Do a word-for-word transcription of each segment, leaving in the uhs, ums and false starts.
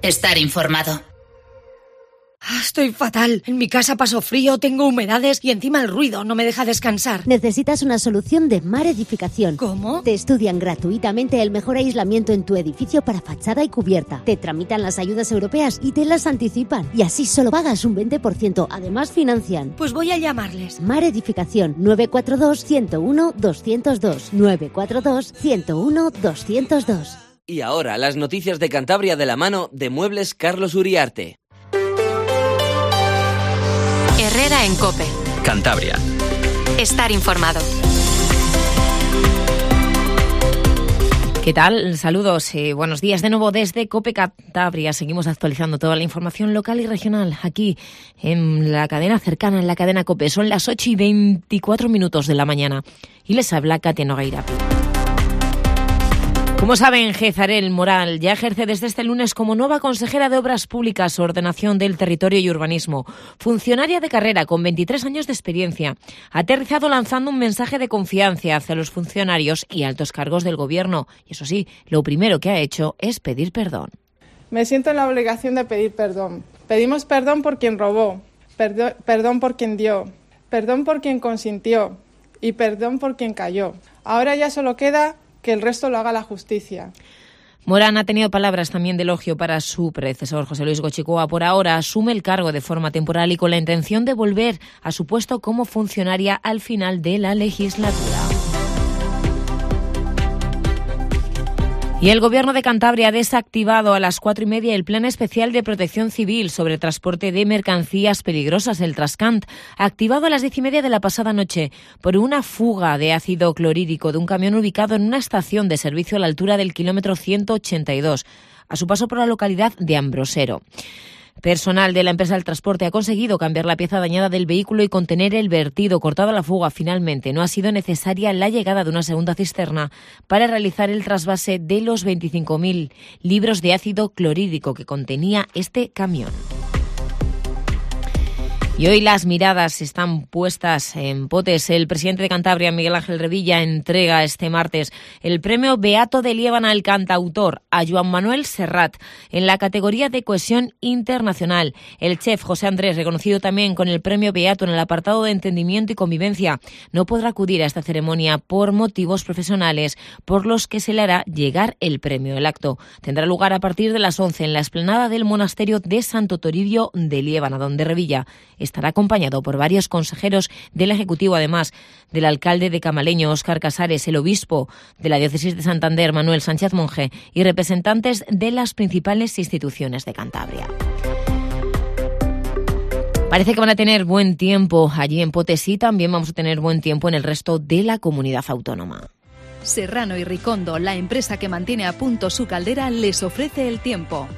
Estar informado. Estoy fatal. En mi casa paso frío, tengo humedades y encima el ruido no me deja descansar. Necesitas una solución de Mar Edificación. ¿Cómo? Te estudian gratuitamente el mejor aislamiento en tu edificio para fachada y cubierta. Te tramitan las ayudas europeas y te las anticipan. Y así solo pagas un veinte por ciento. Además financian. Pues voy a llamarles. Mar Edificación nueve cuatro dos, uno cero uno, dos cero dos. nueve cuatro dos, uno cero uno, dos cero dos. Y ahora las noticias de Cantabria de la mano de Muebles Carlos Uriarte. Herrera en COPE. Cantabria. Estar informado. ¿Qué tal? Saludos y buenos días de nuevo desde COPE Cantabria. Seguimos actualizando toda la información local y regional aquí en la cadena cercana, en la cadena COPE. Son las ocho y veinticuatro minutos de la mañana y les habla Katia Nogueirapi. Como saben, Jezarel Moral ya ejerce desde este lunes como nueva consejera de Obras Públicas, Ordenación del Territorio y Urbanismo. Funcionaria de carrera con veintitrés años de experiencia. Ha aterrizado lanzando un mensaje de confianza hacia los funcionarios y altos cargos del Gobierno. Y eso sí, lo primero que ha hecho es pedir perdón. Me siento en la obligación de pedir perdón. Pedimos perdón por quien robó, perdón, perdón por quien dio, perdón por quien consintió y perdón por quien cayó. Ahora ya solo queda que el resto lo haga la justicia. Morán ha tenido palabras también de elogio para su predecesor, José Luis Goicoechea. Por ahora asume el cargo de forma temporal y con la intención de volver a su puesto como funcionaria al final de la legislatura. Y el Gobierno de Cantabria ha desactivado a las cuatro y media el Plan Especial de Protección Civil sobre transporte de mercancías peligrosas, el Trascant, activado a las diez y media de la pasada noche por una fuga de ácido clorhídrico de un camión ubicado en una estación de servicio a la altura del kilómetro ciento ochenta y dos, a su paso por la localidad de Ambrosero. Personal de la empresa del transporte ha conseguido cambiar la pieza dañada del vehículo y contener el vertido. Cortada la fuga, finalmente no ha sido necesaria la llegada de una segunda cisterna para realizar el trasvase de los veinticinco mil litros de ácido clorhídrico que contenía este camión. Y hoy las miradas están puestas en Potes. El presidente de Cantabria, Miguel Ángel Revilla, entrega este martes el premio Beato de Liébana al cantautor a Joan Manuel Serrat en la categoría de cohesión internacional. El chef José Andrés, reconocido también con el premio Beato en el apartado de entendimiento y convivencia, no podrá acudir a esta ceremonia por motivos profesionales, por los que se le hará llegar el premio. El acto tendrá lugar a partir de las once en la explanada del monasterio de Santo Toribio de Liébana, donde Revilla estará acompañado por varios consejeros del Ejecutivo, además del alcalde de Camaleño, Óscar Casares, el obispo de la diócesis de Santander, Manuel Sánchez Monje, y representantes de las principales instituciones de Cantabria. Parece que van a tener buen tiempo allí en Potes y también vamos a tener buen tiempo en el resto de la comunidad autónoma. Serrano y Ricondo, la empresa que mantiene a punto su caldera, les ofrece el tiempo.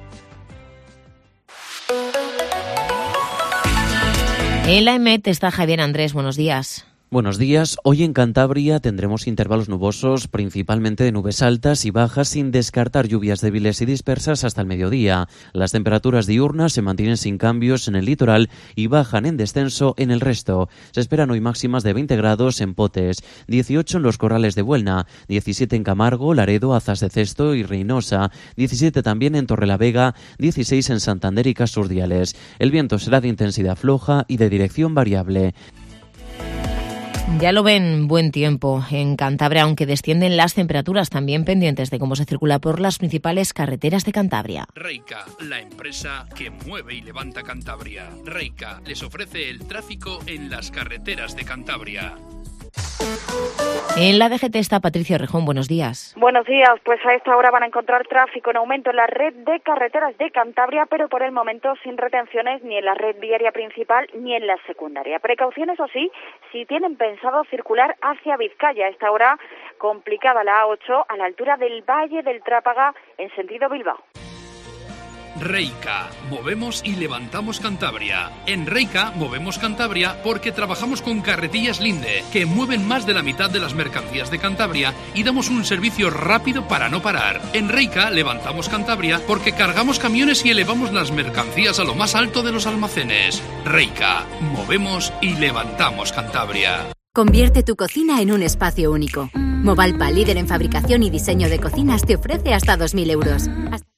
En la EMET está Javier Andrés. Buenos días. Buenos días. Hoy en Cantabria tendremos intervalos nubosos, principalmente de nubes altas y bajas, sin descartar lluvias débiles y dispersas hasta el mediodía. Las temperaturas diurnas se mantienen sin cambios en el litoral y bajan en descenso en el resto. Se esperan hoy máximas de veinte grados en Potes, dieciocho en los Corrales de Buelna, diecisiete en Camargo, Laredo, Azas de Cesto y Reynosa, diecisiete también en Torrelavega, dieciséis en Santander y Casurdiales. El viento será de intensidad floja y de dirección variable. Ya lo ven, buen tiempo en Cantabria, aunque descienden las temperaturas, también pendientes de cómo se circula por las principales carreteras de Cantabria. Reica, la empresa que mueve y levanta Cantabria. Reica les ofrece el tráfico en las carreteras de Cantabria. En la D G T está Patricia Rejón. Buenos días. Buenos días. Pues a esta hora van a encontrar tráfico en aumento en la red de carreteras de Cantabria, pero por el momento sin retenciones ni en la red viaria principal ni en la secundaria. Precauciones, o sí, si tienen pensado circular hacia Vizcaya. A esta hora complicada la A ocho a la altura del Valle del Trápaga en sentido Bilbao. Reica, movemos y levantamos Cantabria. En Reica movemos Cantabria porque trabajamos con Carretillas Linde, que mueven más de la mitad de las mercancías de Cantabria y damos un servicio rápido para no parar. En Reica levantamos Cantabria porque cargamos camiones y elevamos las mercancías a lo más alto de los almacenes. Reica, movemos y levantamos Cantabria. Convierte tu cocina en un espacio único. Movalpa, líder en fabricación y diseño de cocinas, te ofrece hasta dos mil euros. Hasta